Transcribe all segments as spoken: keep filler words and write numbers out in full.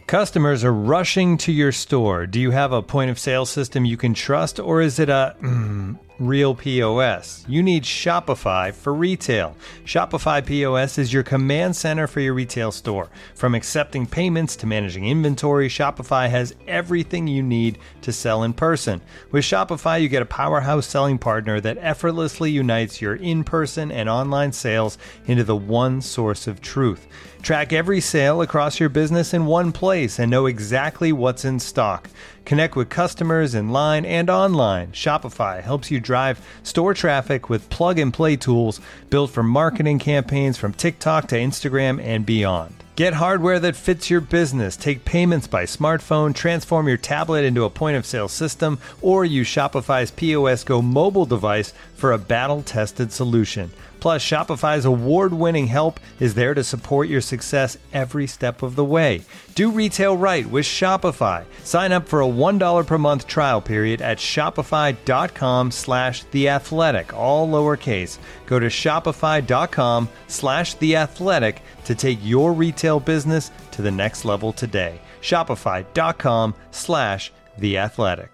Customers are rushing to your store. Do you have a point of sale system you can trust, or is it a mm, real P O S? You need Shopify for retail. Shopify P O S is your command center for your retail store. From accepting payments to managing inventory, Shopify has everything you need to sell in person. With Shopify, you get a powerhouse selling partner that effortlessly unites your in-person and online sales into the one source of truth. Track every sale across your business in one place and know exactly what's in stock. Connect with customers in line and online. Shopify helps you drive store traffic with plug-and-play tools built for marketing campaigns from TikTok to Instagram and beyond. Get hardware that fits your business. Take payments by smartphone, transform your tablet into a point-of-sale system, or use Shopify's P O S Go mobile device for a battle-tested solution. Plus, Shopify's award-winning help is there to support your success every step of the way. Do retail right with Shopify. Sign up for a one dollar per month trial period at shopify.com slash theathletic, all lowercase. Go to shopify.com slash theathletic to take your retail business to the next level today. Shopify.com slash theathletic.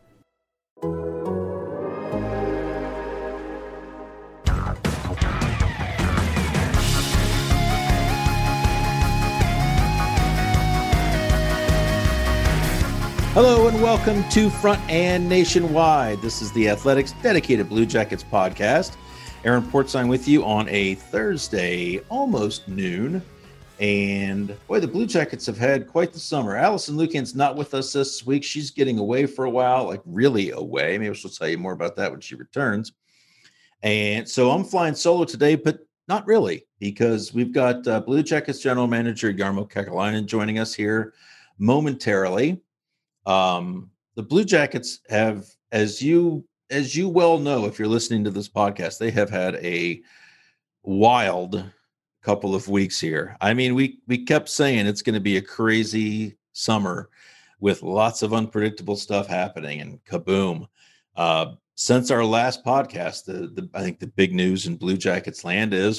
Hello and welcome to Front and Nationwide. This is the Athletics dedicated Blue Jackets podcast. Aaron Portzline with you on a Thursday, almost noon. And boy, the Blue Jackets have had quite the summer. Allison Lukan's not with us this week. She's getting away for a while, like really away. Maybe she'll tell you more about that when she returns. And so I'm flying solo today, but not really, because we've got uh, Blue Jackets general manager Jarmo Kekalainen joining us here momentarily. Um, the Blue Jackets have, as you as you well know, if you're listening to this podcast, they have had a wild couple of weeks here. I mean, we we kept saying it's going to be a crazy summer with lots of unpredictable stuff happening, and kaboom. Uh, since our last podcast, the, the I think the big news in Blue Jackets land is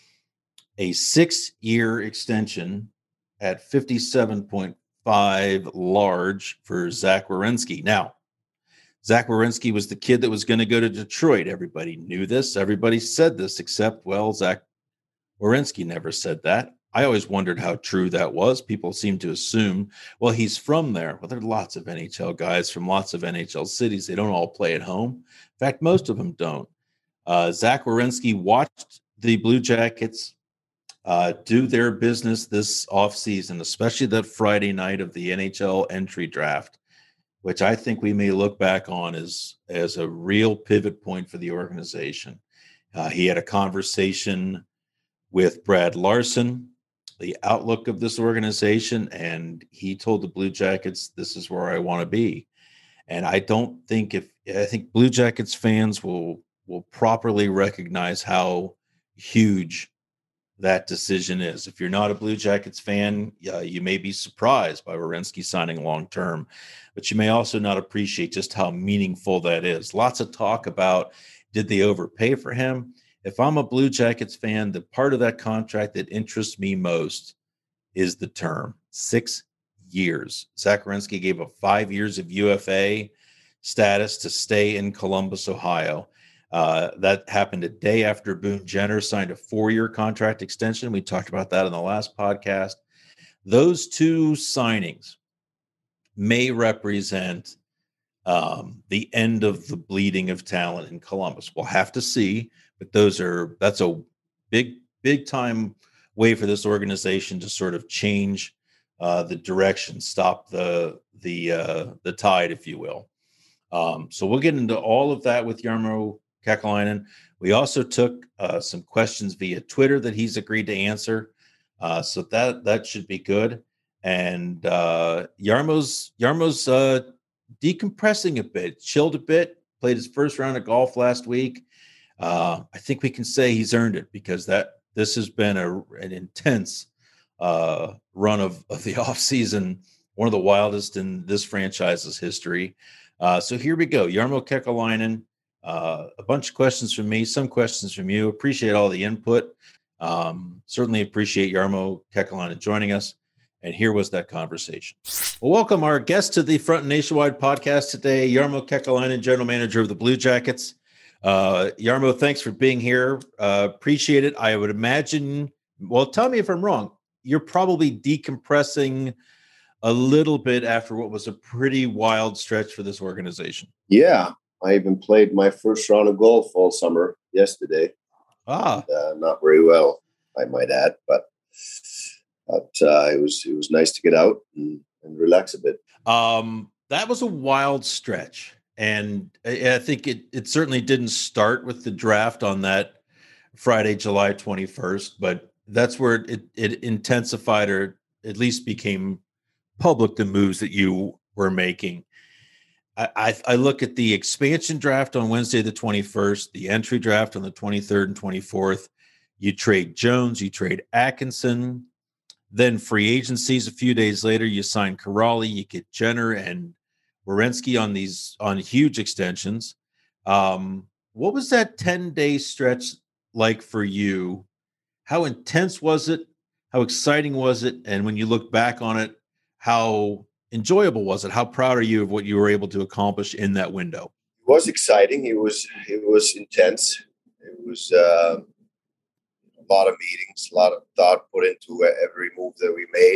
a six-year extension at fifty-seven point five large for Zach Werenski. Now, Zach Werenski was the kid that was going to go to Detroit. Everybody knew this. Everybody said this, except, well, Zach Werenski never said that. I always wondered how true that was. People seem to assume, well, he's from there. Well, there are lots of N H L guys from lots of N H L cities. They don't all play at home. In fact, most of them don't. Uh, Zach Werenski watched the Blue Jackets Uh, do their business this offseason, especially that Friday night of the N H L entry draft, which I think we may look back on as, as a real pivot point for the organization. Uh, he had a conversation with Brad Larson, the outlook of this organization, and he told the Blue Jackets, this is where I want to be. And I don't think if I think Blue Jackets fans will will properly recognize how huge that decision is. If you're not a Blue Jackets fan, uh, you may be surprised by Werenski signing long-term, but you may also not appreciate just how meaningful that is. Lots of talk about, did they overpay for him? If I'm a Blue Jackets fan, the part of that contract that interests me most is the term, six years. Zach Werenski gave up five years of U F A status to stay in Columbus, Ohio. Uh, that happened a day after Boone Jenner signed a four-year contract extension. We talked about that in the last podcast. Those two signings may represent um, the end of the bleeding of talent in Columbus. We'll have to see, but those are that's a big, big time way for this organization to sort of change uh, the direction, stop the the uh, the tide, if you will. Um, so we'll get into all of that with Jarmo Kekalainen. We also took uh, some questions via Twitter that he's agreed to answer. Uh, so that that should be good. And uh, Jarmo's Jarmo's uh, decompressing a bit, chilled a bit, played his first round of golf last week. Uh, I think we can say he's earned it because that this has been a, an intense uh, run of, of the offseason, one of the wildest in this franchise's history. Uh, so here we go. Jarmo Kekalainen. Uh, a bunch of questions from me, some questions from you. Appreciate all the input. Um, certainly appreciate Jarmo Kekalainen joining us. And here was that conversation. Well, welcome our guest to the Front and Nationwide podcast today, Jarmo Kekalainen, General Manager of the Blue Jackets. Uh, Jarmo, thanks for being here. Uh, appreciate it. I would imagine, well, tell me if I'm wrong. You're probably decompressing a little bit after what was a pretty wild stretch for this organization. Yeah, I even played my first round of golf all summer yesterday. Ah, and, uh, not very well, I might add, but but uh, it was it was nice to get out and, and relax a bit. Um, that was a wild stretch, and I, I think it it certainly didn't start with the draft on that Friday, July twenty-first, but that's where it it intensified, or at least became public, the moves that you were making. I, I, I look at the expansion draft on Wednesday the twenty-first, the entry draft on the twenty-third and twenty-fourth. You trade Jones, you trade Atkinson. Then free agencies a few days later, you sign Kuraly, you get Jenner and Werenski on these on huge extensions. Um, what was that ten-day stretch like for you? How intense was it? How exciting was it? And when you look back on it, how enjoyable was it? How proud are you of what you were able to accomplish in that window? It was exciting. It was it was intense. It was uh, a lot of meetings, a lot of thought put into every move that we made.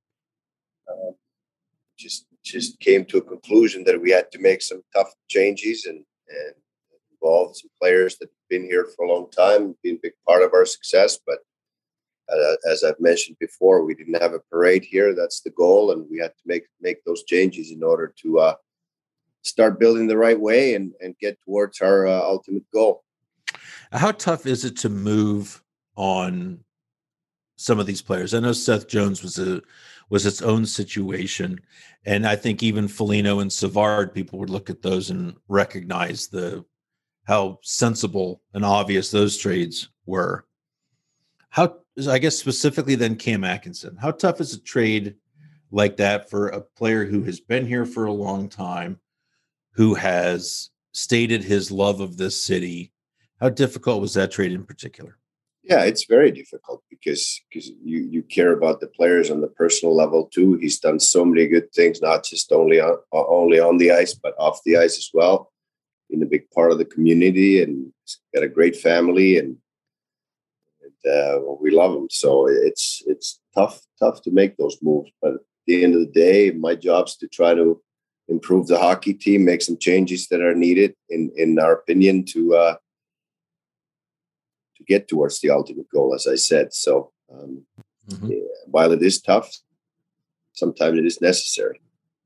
Uh, just just came to a conclusion that we had to make some tough changes and and involve some players that have been here for a long time, been a big part of our success. But uh, as I've mentioned before, we didn't have a parade here. That's the goal, and we had to make make those changes in order to uh, start building the right way and and get towards our uh, ultimate goal. How tough is it to move on some of these players? I know Seth Jones was a was its own situation, and I think even Foligno and Savard, people would look at those and recognize the how sensible and obvious those trades were. How, I guess specifically then Cam Atkinson, how tough is a trade like that for a player who has been here for a long time, who has stated his love of this city? How difficult was that trade in particular? Yeah, it's very difficult because because you, you care about the players on the personal level too. He's done so many good things, not just only on only on the ice, but off the ice as well. In a big part of the community, and he's got a great family, and, and uh, well, we love him. So it's it's tough tough to make those moves. But at the end of the day, my job's to try to improve the hockey team, make some changes that are needed, in in our opinion, to. Uh, to get towards the ultimate goal, as I said. So um, mm-hmm. yeah, while it is tough, sometimes it is necessary.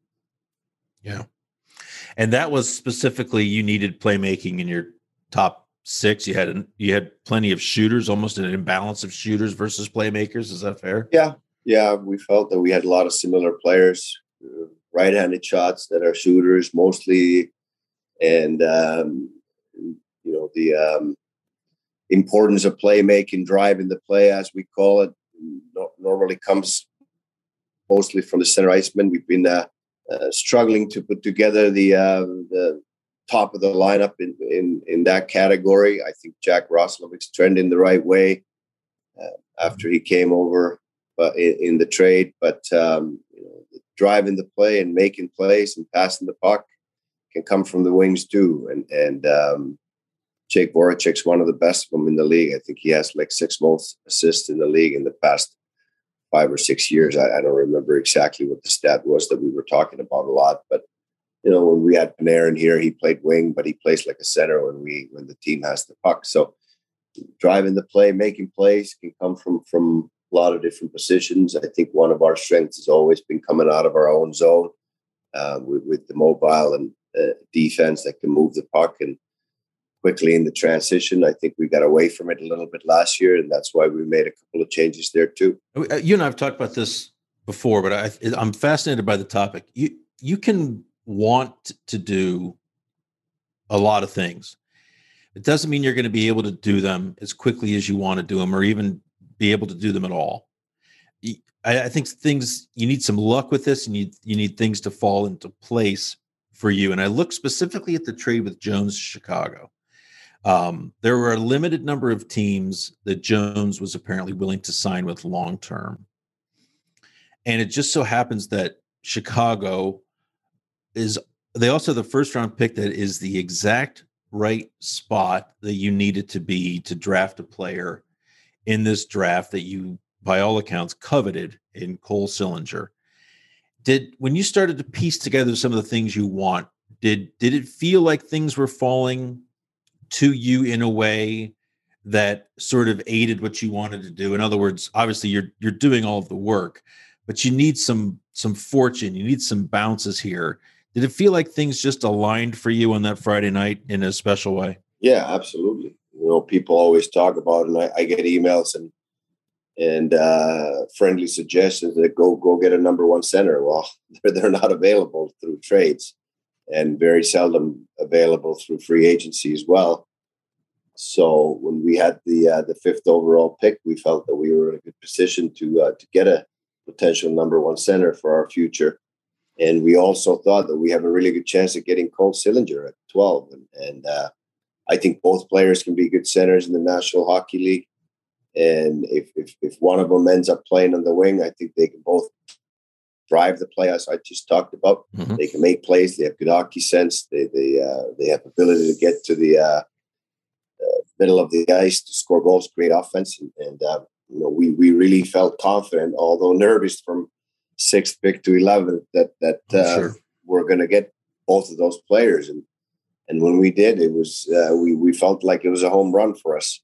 Yeah. And that was specifically, you needed playmaking in your top six. You had, you had plenty of shooters, almost an imbalance of shooters versus playmakers. Is that fair? Yeah. Yeah. We felt that we had a lot of similar players, uh, right-handed shots that are shooters mostly. And, um, you know, the, um, importance of playmaking, driving the play, as we call it, no, normally comes mostly from the center iceman. We've been uh, uh, struggling to put together the uh, the top of the lineup in, in, in that category. I think Jack Roslovic's trending the right way uh, after he came over uh, in, in the trade. But um, you know, driving the play and making plays and passing the puck can come from the wings too. And and um, Jake Voracek's one of the best of them in the league. I think he has like six most assists in the league in the past five or six years. I, I don't remember exactly what the stat was that we were talking about a lot. But, you know, when we had Panarin here, he played wing, but he plays like a center when we when the team has the puck. So driving the play, making plays can come from, from a lot of different positions. I think one of our strengths has always been coming out of our own zone uh, with, with the mobile and uh, defense that can move the puck and quickly in the transition. I think we got away from it a little bit last year, and that's why we made a couple of changes there too. You and I have talked about this before, but I, I'm fascinated by the topic. You you can want to do a lot of things. It doesn't mean you're going to be able to do them as quickly as you want to do them, or even be able to do them at all. I, I think things, you need some luck with this, and you you need things to fall into place for you. And I look specifically at the trade with Jones to Chicago. Um, there were a limited number of teams that Jones was apparently willing to sign with long term. And it just so happens that Chicago is, they also have the first round pick that is the exact right spot that you needed to be to draft a player in this draft that you, by all accounts, coveted in Cole Sillinger. Did, when you started to piece together some of the things you want, did did it feel like things were falling to you in a way that sort of aided what you wanted to do? In other words, obviously you're you're doing all of the work, but you need some some fortune, you need some bounces here. Did it feel like things just aligned for you on that Friday night in a special way? Yeah, absolutely. You know, people always talk about, and I, I get emails and and uh, friendly suggestions that go go get a number one center. Well, they're, they're not available through trades, and very seldom available through free agency as well. So when we had the uh, the fifth overall pick, we felt that we were in a good position to uh, to get a potential number one center for our future. And we also thought that we have a really good chance of getting Cole Sillinger at twelve. And, and uh, I think both players can be good centers in the National Hockey League. And if, if if one of them ends up playing on the wing, I think they can both drive the play, as I just talked about. Mm-hmm. They can make plays. They have good hockey sense. They they uh, they have ability to get to the uh, uh, middle of the ice to score goals, create offense. And, and uh, you know, we we really felt confident, although nervous from sixth pick to eleventh, that that uh, sure. we're going to get both of those players. And and when we did, it was uh, we we felt like it was a home run for us.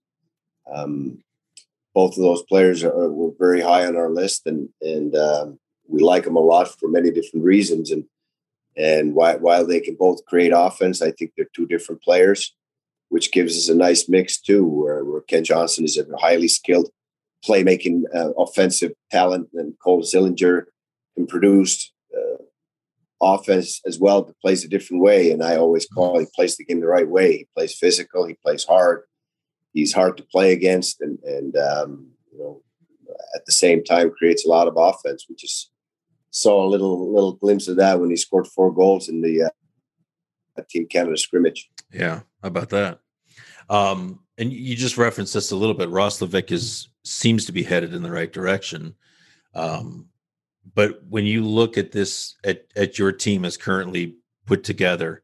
Um, both of those players are, were very high on our list, and and um, we like them a lot for many different reasons. And and while while they can both create offense, I think they're two different players, which gives us a nice mix too, where, where Kent Johnson is a highly skilled playmaking uh, offensive talent, and Cole Sillinger can produce uh, offense as well, but plays a different way. And I always call he plays the game the right way. He plays physical. He plays hard. He's hard to play against, and and um, you know, at the same time creates a lot of offense. We just saw a little little glimpse of that when he scored four goals in the uh, Team Canada scrimmage. Yeah, how about that? Um, and you just referenced this a little bit. Roslovic is seems to be headed in the right direction. Um, but when you look at this, at, at your team as currently put together,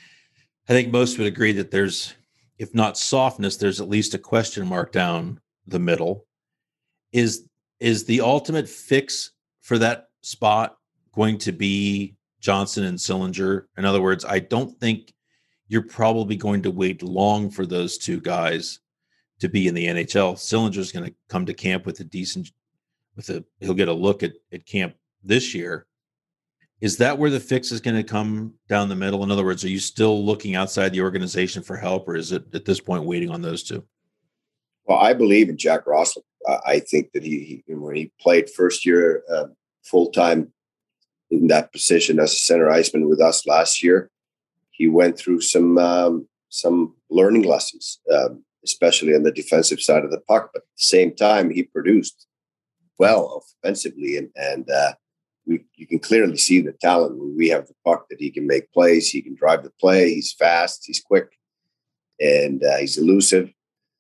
I think most would agree that there's, if not softness, there's at least a question mark down the middle. Is, is the ultimate fix for that spot going to be Johnson and Sillinger? In other words, I don't think you're probably going to wait long for those two guys to be in the N H L. Sillinger's going to come to camp with a decent, with a, he'll get a look at, at camp this year. Is that where the fix is going to come down the middle? In other words, are you still looking outside the organization for help, or is it at this point waiting on those two? Well, I believe in Jack Roslovic. Uh, I think that he, he, when he played first year uh, full-time in that position as a center iceman with us last year, he went through some um, some learning lessons, um, especially on the defensive side of the puck. But at the same time, he produced well offensively, and and uh, we you can clearly see the talent when we have the puck, that he can make plays, he can drive the play, he's fast, he's quick, and uh, he's elusive.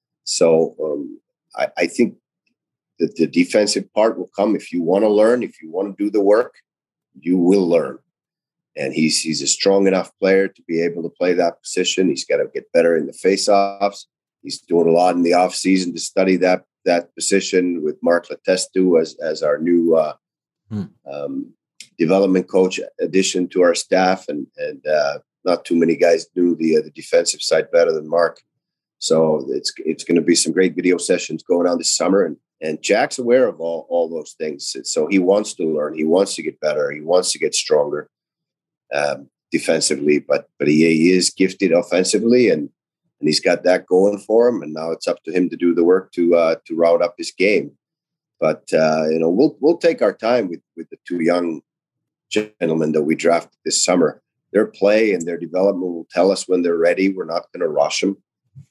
So um, I, I think that the defensive part will come. If you want to learn, if you want to do the work, you will learn. And he's he's a strong enough player to be able to play that position. He's got to get better in the faceoffs. He's doing a lot in the off season to study that that position with Mark Letestu as as our new uh, hmm. um, development coach addition to our staff. And and uh, not too many guys knew the uh, the defensive side better than Mark. So it's it's going to be some great video sessions going on this summer. And and Jack's aware of all all those things. So he wants to learn. He wants to get better. He wants to get stronger. Um, defensively, but but he, he is gifted offensively, and and he's got that going for him. And now it's up to him to do the work to uh, to route up his game. But uh, you know, we'll we'll take our time with with the two young gentlemen that we drafted this summer. Their play and their development will tell us when they're ready. We're not going to rush them.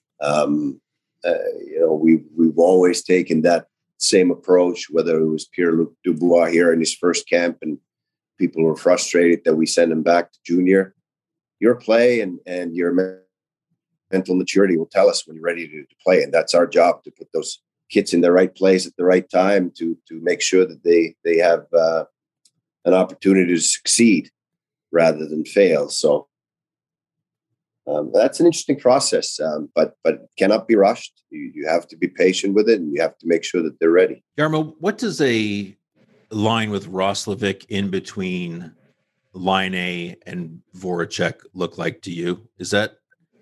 Um, uh, you know, we we've always taken that same approach. Whether it was Pierre-Luc Dubois here in his first camp, and people were frustrated that we send him back to junior. Your play and, and your mental maturity will tell us when you're ready to, to play. And that's our job, to put those kids in the right place at the right time to to make sure that they they have uh, an opportunity to succeed rather than fail. So um, that's an interesting process, um, but but it cannot be rushed. You, you have to be patient with it, and you have to make sure that they're ready. Jarmo, what does a line with Roslovic in between Laine and Voracek look like to you? Is that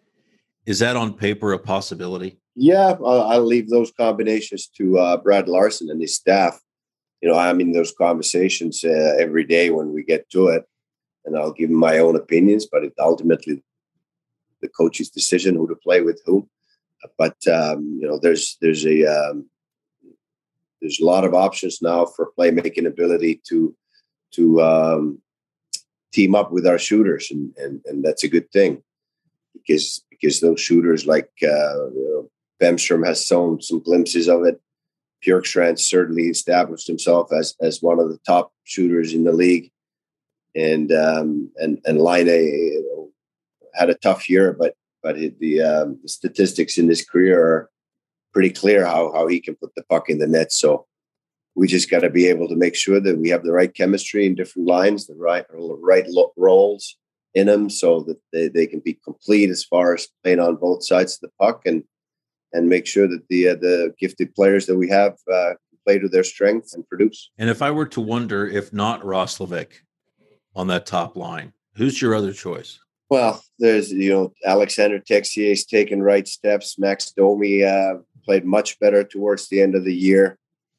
is that on paper a possibility? Yeah, I'll, I'll leave those combinations to uh, Brad Larson and his staff. You know, I'm in those conversations uh, every day when we get to it, and I'll give them my own opinions, but it ultimately the coach's decision who to play with whom. But um, you know, there's there's a um, there's a lot of options now for playmaking ability to to um, team up with our shooters, and, and and that's a good thing because because those shooters like uh, you know, Bemstrom has shown some glimpses of it. Bjorkstrand certainly established himself as as one of the top shooters in the league, and um, and and Laine, you know, had a tough year, but but it, the, um, the statistics in his career are pretty clear how how he can put the puck in the net. So we just got to be able to make sure that we have the right chemistry in different lines, the right right roles in them, so that they, they can be complete as far as playing on both sides of the puck, and and make sure that the uh, the gifted players that we have uh, play to their strengths and produce. And if I were to wonder if not Roslovic on that top line, who's your other choice? Well, there's, you know, Alexander Texier's taken right steps. Max Domi uh, played much better towards the end of the year.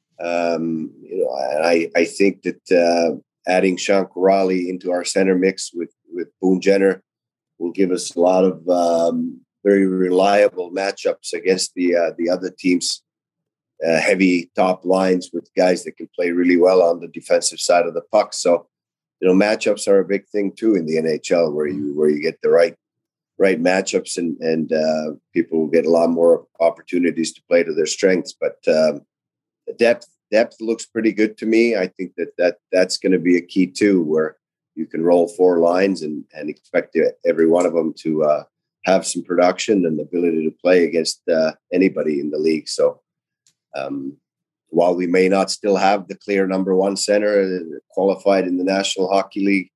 Um, you know, and I, I think that uh, adding Sean Corrali into our center mix with, with Boone Jenner will give us a lot of um, very reliable matchups against the uh, the other teams' uh, heavy top lines with guys that can play really well on the defensive side of the puck. So, you know, matchups are a big thing too in the N H L, where you where you get the right right matchups, and and uh, people will get a lot more opportunities to play to their strengths. But um, the depth depth looks pretty good to me. I think that, that that's going to be a key too, where you can roll four lines and and expect every one of them to uh, have some production and the ability to play against uh, anybody in the league. So. Um, While we may not still have the clear number one center qualified in the National Hockey League,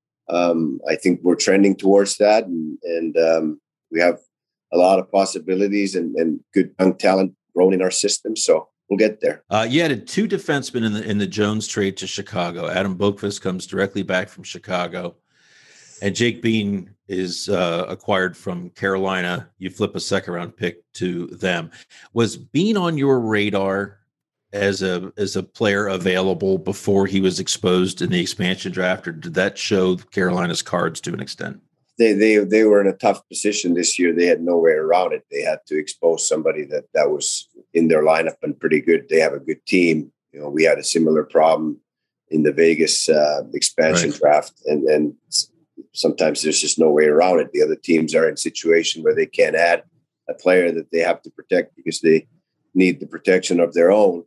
um, I think we're trending towards that, and, and um, we have a lot of possibilities and, and good young talent grown in our system. So we'll get there. Uh, you added two defensemen in the in the Jones trade to Chicago. Adam Boqvist comes directly back from Chicago, and Jake Bean is uh, acquired from Carolina. You flip a second round pick to them. Was Bean on your radar as a as a player available before he was exposed in the expansion draft, or did that show Carolina's cards to an extent? They they they were in a tough position this year. They had no way around it. They had to expose somebody that, that was in their lineup and pretty good. They have a good team. You know, we had a similar problem in the Vegas uh, expansion right. draft, and and sometimes there's just no way around it. The other teams are in a situation where they can't add a player that they have to protect because they need the protection of their own.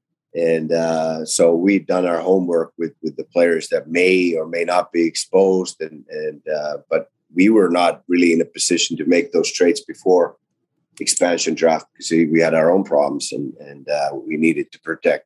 And uh, so we've done our homework with, with the players that may or may not be exposed. And, and uh, but we were not really in a position to make those trades before expansion draft because we had our own problems, and, and uh, we needed to protect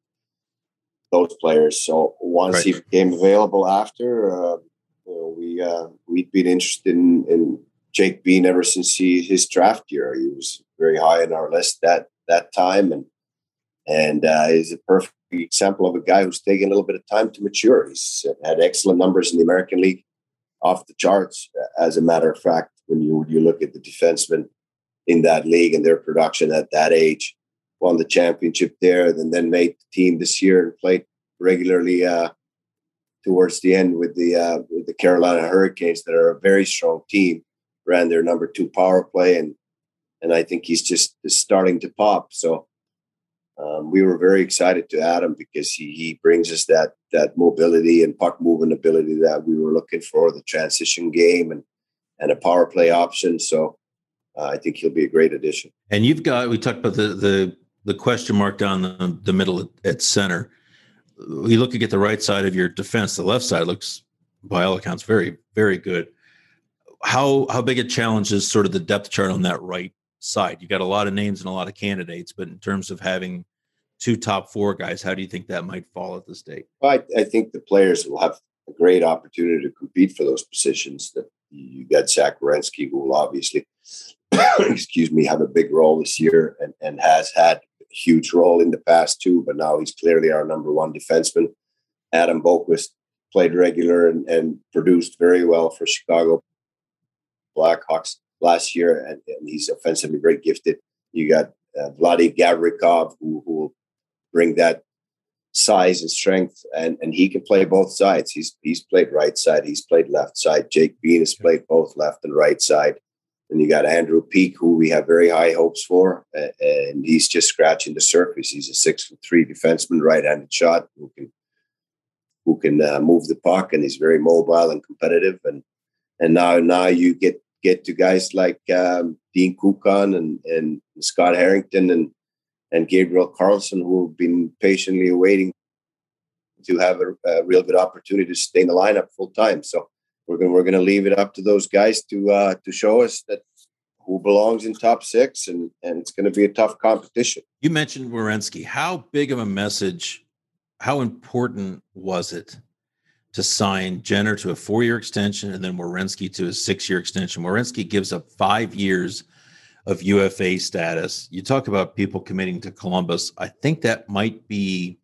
those players. So once right. he became available after, uh, you know, we, uh, we'd been interested in, in Jake Bean ever since he, his draft year. He was very high on our list that, that time. And, And uh, is a perfect example of a guy who's taken a little bit of time to mature. He's had excellent numbers in the American League, off the charts. As a matter of fact, when you you look at the defensemen in that league and their production at that age, won the championship there, and then made the team this year and played regularly uh, towards the end with the uh, with the Carolina Hurricanes, that are a very strong team. Ran their number two power play, and and I think he's just starting to pop. So. Um, we were very excited to add him because he, he brings us that that mobility and puck movement ability that we were looking for, the transition game and and a power play option. So uh, I think he'll be a great addition. And you've got, we talked about the the, the question mark down the, the middle at, at center. You look at the right side of your defense, the left side looks, by all accounts, very, very good. How how big a challenge is sort of the depth chart on that right side? You got a lot of names and a lot of candidates, but in terms of having two top four guys, how do you think that might fall at the state? Well, I, I think the players will have a great opportunity to compete for those positions. That you got Zach Werenski, who will obviously, excuse me, have a big role this year and, and has had a huge role in the past too, but now he's clearly our number one defenseman. Adam Boquist played regular and, and produced very well for Chicago Blackhawks last year, and, and he's offensively very gifted. You got uh, Vladi Gavrikov, who, who will bring that size and strength, and, and he can play both sides. He's he's played right side, he's played left side. Jake Bean has played both left and right side. And you got Andrew Peak, who we have very high hopes for, and he's just scratching the surface. He's a six foot three defenseman, right-handed shot, who can who can uh, move the puck, and he's very mobile and competitive. And and now now you get get to guys like um, Dean Kukan and and Scott Harrington and and Gabriel Carlson, who have been patiently awaiting to have a, a real good opportunity to stay in the lineup full time. So we're going we're going to leave it up to those guys to uh, to show us that who belongs in top six, and and it's going to be a tough competition. You mentioned Werenski. How big of a message? How important was it to sign Jenner to a four-year extension and then Werenski to a six-year extension? Werenski gives up five years of U F A status. You talk about people committing to Columbus. I think that might be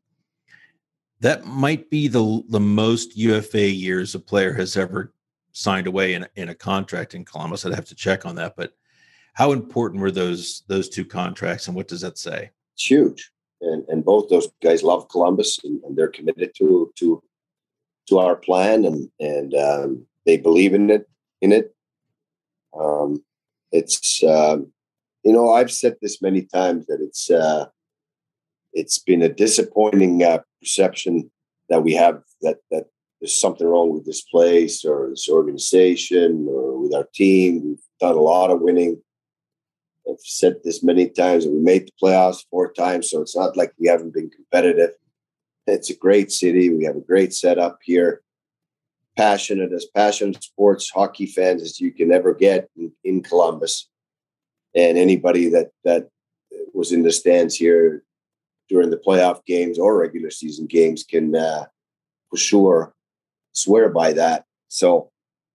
that might be the the most U F A years a player has ever signed away in, in a contract in Columbus. I'd have to check on that. But how important were those those two contracts, and what does that say? It's huge. And and both those guys love Columbus, and, and they're committed to to to our plan, and and um, they believe in it in it. Um, It's, um, you know, I've said this many times that it's uh, it's been a disappointing uh, perception that we have that that there's something wrong with this place or this organization or with our team. We've done a lot of winning. I've said this many times, and we made the playoffs four times, so it's not like we haven't been competitive. It's a great city. We have a great setup here. Passionate, as passionate sports hockey fans as you can ever get in, in Columbus. And anybody that that was in the stands here during the playoff games or regular season games can uh, for sure swear by that. So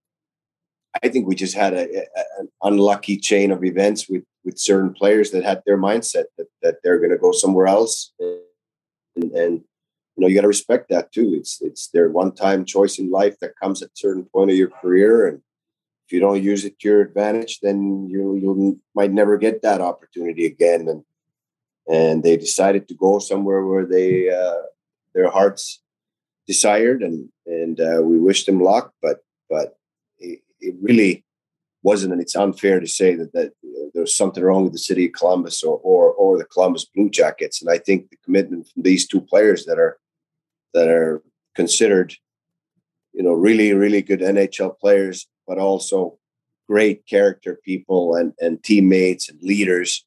I think we just had a, a, an unlucky chain of events with, with certain players that had their mindset that, that they're going to go somewhere else. And, and you know, you got to respect that too. It's it's their one-time choice in life that comes at a certain point of your career, and if you don't use it to your advantage, then you you might never get that opportunity again. And and they decided to go somewhere where they uh, their hearts desired, and and uh, we wish them luck. But but it, it really wasn't, and it's unfair to say that that you know, there's something wrong with the city of Columbus or, or or the Columbus Blue Jackets. And I think the commitment from these two players that are that are considered, you know, really, really good N H L players, but also great character people and, and teammates and leaders,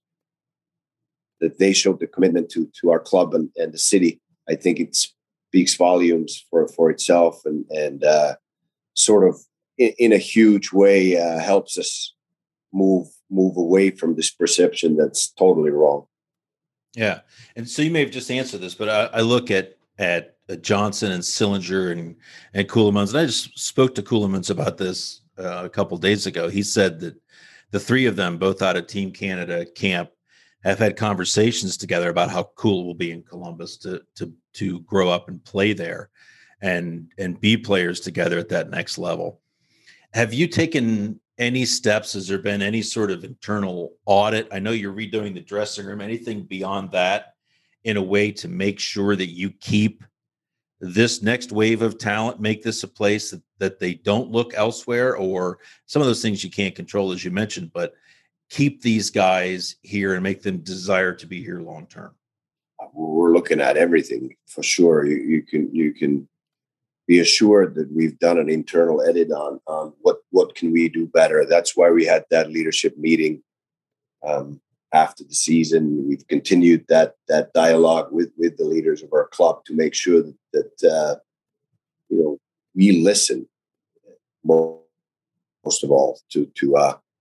that they showed the commitment to to our club and, and the city. I think it speaks volumes for, for itself, and, and uh, sort of in, in a huge way uh, helps us move move away from this perception that's totally wrong. Yeah. And so you may have just answered this, but I, I look at at Johnson and Sillinger and and Ceulemans, and I just spoke to Ceulemans about this uh, a couple of days ago. He said that the three of them, both out of Team Canada camp, have had conversations together about how cool it will be in Columbus to to to grow up and play there, and and be players together at that next level. Have you taken any steps? Has there been any sort of internal audit? I know you're redoing the dressing room. Anything beyond that, in a way to make sure that you keep this next wave of talent, make this a place that, that they don't look elsewhere, or some of those things you can't control, as you mentioned, but keep these guys here and make them desire to be here long term? We're looking at everything for sure. You, you can you can be assured that we've done an internal edit on on what what can we do better. That's why we had that leadership meeting um, after the season. We've continued that that dialogue with with the leaders of our club to make sure that, that uh, you know, we listen most, most of all to to uh,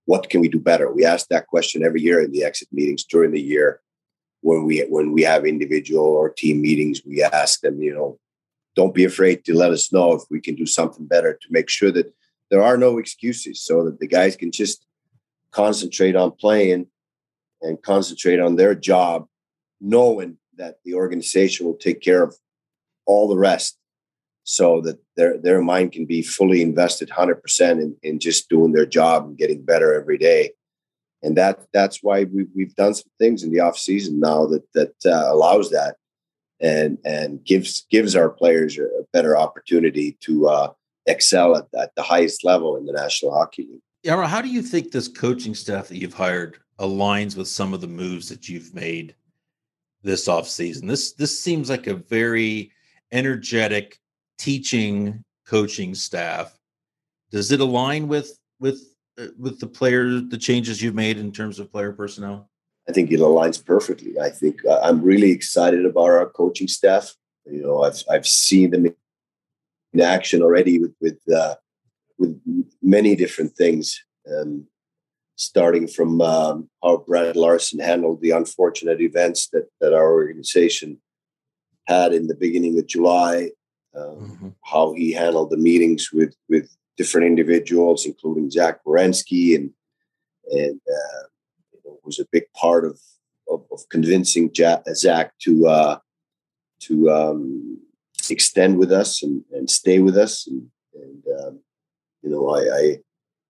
what can we do better? We ask that question every year in the exit meetings during the year. When we when we have individual or team meetings, we ask them, you know, don't be afraid to let us know if we can do something better to make sure that there are no excuses, so that the guys can just concentrate on playing and concentrate on their job, knowing that the organization will take care of all the rest, so that their their mind can be fully invested one hundred percent in, in just doing their job and getting better every day. And that that's why we've, we've done some things in the off season now that that uh, allows that and and gives gives our players a better opportunity to uh, excel at, at the highest level in the National Hockey League. Jarmo, how do you think this coaching staff that you've hired aligns with some of the moves that you've made this offseason? This this seems like a very energetic teaching coaching staff. Does it align with with uh, with the players, the changes you've made in terms of player personnel? I think it aligns perfectly. I think uh, I'm really excited about our coaching staff. You know, I've I've seen them in action already with with uh, with many different things. Um, starting from um, how Brad Larsen handled the unfortunate events that, that our organization had in the beginning of July, um, mm-hmm. how he handled the meetings with, with different individuals, including Zach Werenski, and and uh, you know, was a big part of of, of convincing Jack, Zach to uh, to um, extend with us and, and stay with us, and, and um, you know, I. I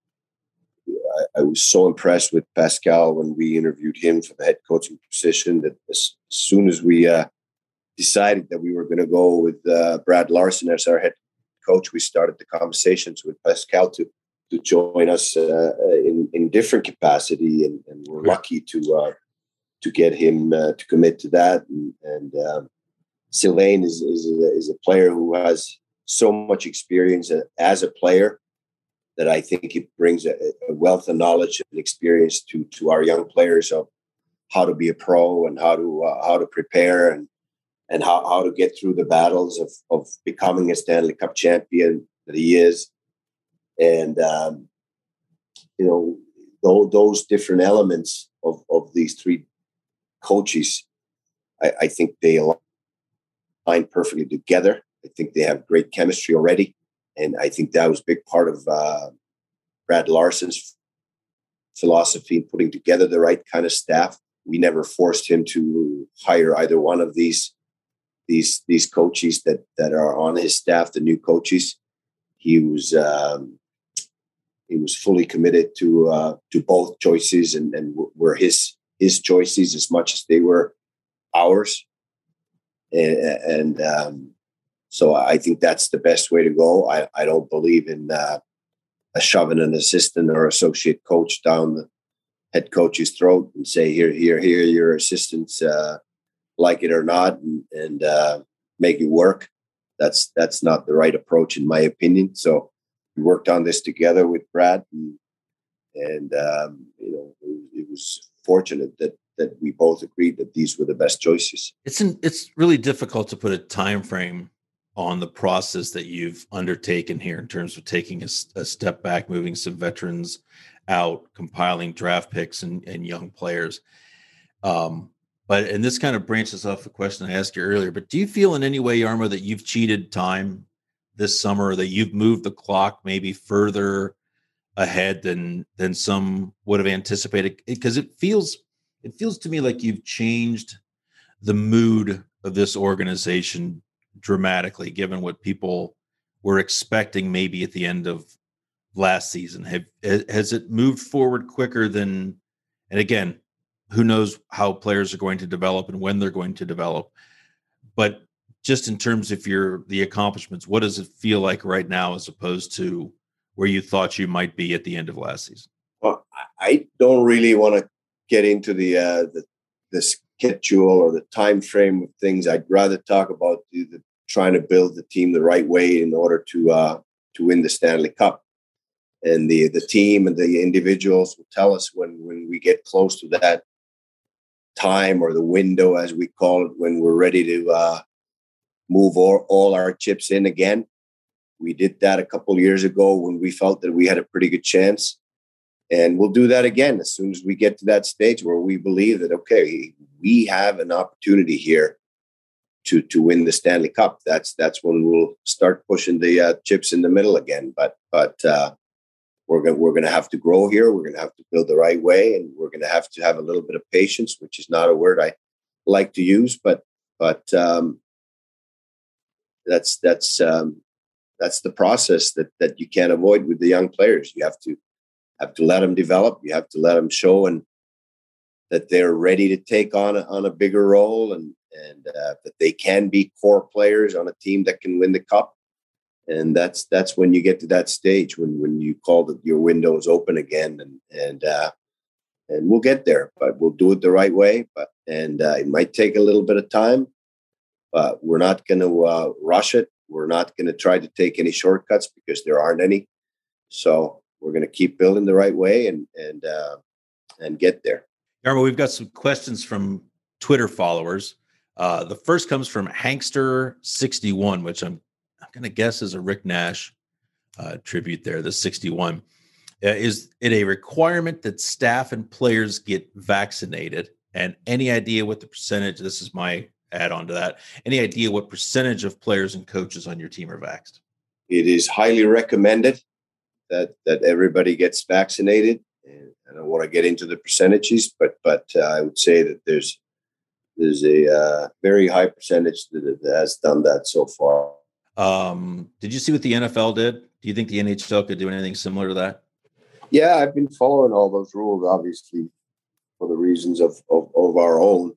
I was so impressed with Pascal when we interviewed him for the head coaching position that as soon as we uh, decided that we were going to go with uh, Brad Larsen as our head coach, we started the conversations with Pascal to to join us uh, in in different capacity, and, and we're lucky to uh, to get him uh, to commit to that. And, and um, Sylvain is is a, is a player who has so much experience as a player that I think it brings a, a wealth of knowledge and experience to to our young players of how to be a pro and how to uh, how to prepare and and how, how to get through the battles of of becoming a Stanley Cup champion that he is. And um, you know, those, those different elements of of these three coaches, I, I think they align perfectly together. I think they have great chemistry already. And I think that was a big part of uh, Brad Larsen's philosophy in putting together the right kind of staff. We never forced him to hire either one of these these these coaches that that are on his staff, the new coaches. He was um, he was fully committed to uh, to both choices, and, and were his his choices as much as they were ours. And, and um, So I think that's the best way to go. I, I don't believe in uh, a shoving an assistant or associate coach down the head coach's throat and say, here, here, here, your assistants, uh, like it or not, and, and uh, make it work. That's that's not the right approach, in my opinion. So we worked on this together with Brad, and, and um, you know, it, it was fortunate that that we both agreed that these were the best choices. It's in, it's really difficult to put a time frame on the process that you've undertaken here in terms of taking a, a step back, moving some veterans out, compiling draft picks and, and young players. Um, but, and this kind of branches off the question I asked you earlier, but do you feel in any way, Jarmo, that you've cheated time this summer, or that you've moved the clock maybe further ahead than, than some would have anticipated? Because it feels, it feels to me like you've changed the mood of this organization dramatically, given what people were expecting maybe at the end of last season. Have, has it moved forward quicker than, and again, who knows how players are going to develop and when they're going to develop, but just in terms of your, the accomplishments, what does it feel like right now as opposed to where you thought you might be at the end of last season? Well, I don't really want to get into the, uh, the, the schedule or the time frame of things. I'd rather talk about the, the trying to build the team the right way in order to uh, to win the Stanley Cup. And the the team and the individuals will tell us when, when we get close to that time, or the window, as we call it, when we're ready to uh, move all, all our chips in again. We did that a couple of years ago when we felt that we had a pretty good chance. And we'll do that again as soon as we get to that stage where we believe that, okay, we have an opportunity here to to win the Stanley Cup. That's that's when we'll start pushing the uh, chips in the middle again. But but uh, we're going we're going to have to grow here. We're going to have to build the right way, and we're going to have to have a little bit of patience, which is not a word I like to use, but but um, that's that's um, that's the process that that you can't avoid with the young players. You have to have to let them develop. You have to let them show and that they're ready to take on a, on a bigger role, and and uh, that they can be core players on a team that can win the cup. And that's that's when you get to that stage when when you call that your window is open again, and and uh, and we'll get there, but we'll do it the right way. But and uh, it might take a little bit of time, but we're not going to uh, rush it. We're not going to try to take any shortcuts because there aren't any. So we're going to keep building the right way and and uh, and get there. Jarmo, we've got some questions from Twitter followers. Uh, the first comes from Hankster sixty-one, which I'm I'm going to guess is a Rick Nash uh, tribute there. The sixty-one uh, is it a requirement that staff and players get vaccinated? And any idea what the percentage? This is my add-on to that. Any idea what percentage of players and coaches on your team are vaxxed? It is highly recommended that that everybody gets vaccinated. And I don't want to get into the percentages, but but uh, I would say that there's there's a uh, very high percentage that, that has done that so far. Um, did you see what the N F L did? Do you think the N H L could do anything similar to that? Yeah, I've been following all those rules, obviously, for the reasons of of, of our own.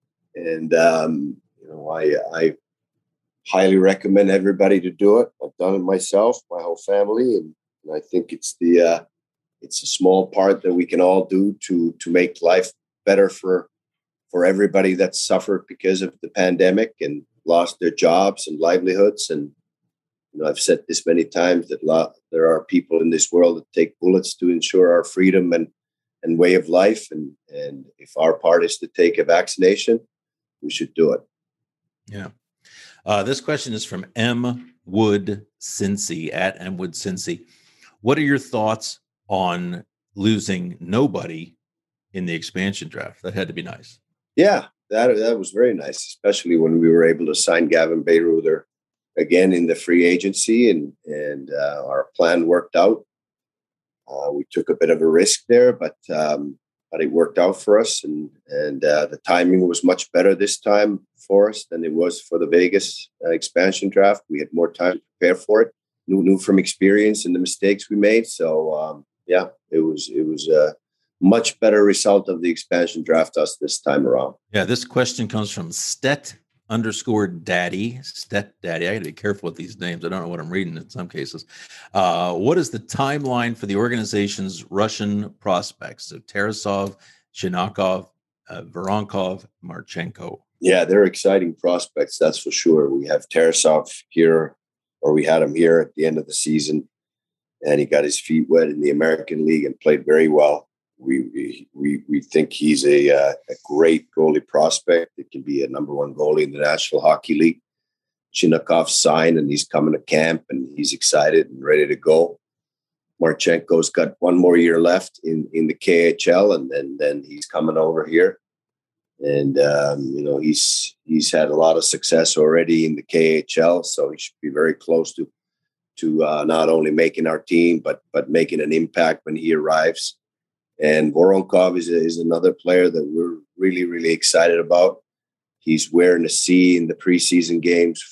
And um, you know, I I highly recommend everybody to do it. I've done it myself, my whole family, and, and I think it's the uh, it's a small part that we can all do to to make life better for for everybody that suffered because of the pandemic and lost their jobs and livelihoods. And you know, I've said this many times that lot, there are people in this world that take bullets to ensure our freedom and and way of life. And and if our part is to take a vaccination, we should do it. Yeah. Uh, this question is from M. Wood Cincy at M. Wood Cincy. What are your thoughts on losing nobody in the expansion draft? That had to be nice. Yeah, that that was very nice, especially when we were able to sign Gavin Bayreuther again in the free agency, and and uh, our plan worked out. Uh, we took a bit of a risk there, but um, but it worked out for us, and and uh, the timing was much better this time for us than it was for the Vegas uh, expansion draft. We had more time to prepare for it, knew knew from experience and the mistakes we made. So um, yeah, it was it was a much better result of the expansion draft us this time around. Yeah, this question comes from Stet underscore Daddy. Stet Daddy. I got to be careful with these names. I don't know what I'm reading in some cases. Uh, what is the timeline for the organization's Russian prospects? So Tarasov, Shinakov, uh, Voronkov, Marchenko. Yeah, they're exciting prospects, that's for sure. We have Tarasov here, or we had him here at the end of the season, and he got his feet wet in the American League and played very well. We we we think he's a uh, a great goalie prospect. It can be a number one goalie in the National Hockey League. Chinakov signed, and he's coming to camp, and he's excited and ready to go. Marchenko's got one more year left in, in the K H L, and then then he's coming over here. And um, you know, he's he's had a lot of success already in the K H L, so he should be very close to to uh, not only making our team, but but making an impact when he arrives. And Voronkov is, is another player that we're really, really excited about. He's wearing a C in the preseason games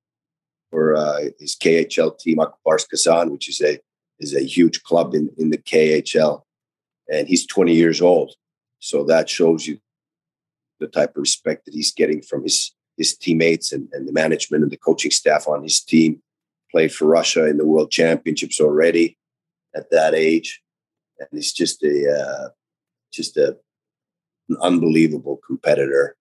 for uh, his K H L team, Akbars Kazan, which is a is a huge club in, in the K H L. And he's twenty years old. So that shows you the type of respect that he's getting from his, his teammates and, and the management and the coaching staff on his team. Played for Russia in the World Championships already at that age. And he's just a uh, just a an unbelievable competitor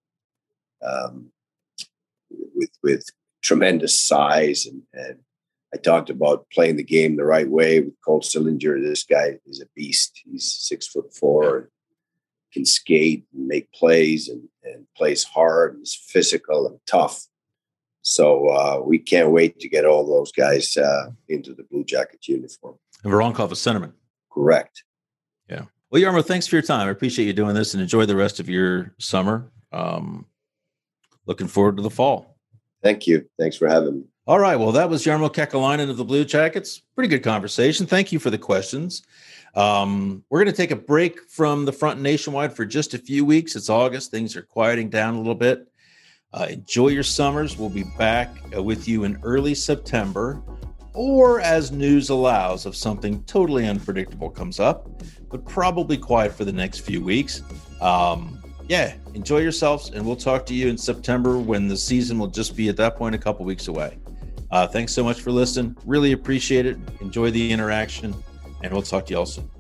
um, with with tremendous size. And, and I talked about playing the game the right way with Cole Sillinger. This guy is a beast. He's six foot four and can skate and make plays and, and plays hard and is physical and tough. So uh, we can't wait to get all those guys uh, into the Blue Jackets uniform. And Voronkov is centerman. Correct. Yeah. Well, Jarmo, thanks for your time. I appreciate you doing this, and enjoy the rest of your summer. Um, looking forward to the fall. Thank you. Thanks for having me. All right. Well, that was Jarmo Kekalainen of the Blue Jackets. Pretty good conversation. Thank you for the questions. Um, we're going to take a break from the front nationwide for just a few weeks. It's August. Things are quieting down a little bit. Uh, enjoy your summers. We'll be back uh, with you in early September, or as news allows if something totally unpredictable comes up, but probably quiet for the next few weeks. Um, yeah, enjoy yourselves, and we'll talk to you in September when the season will just be at that point a couple weeks away. Uh, thanks so much for listening. Really appreciate it. Enjoy the interaction, and we'll talk to you all soon.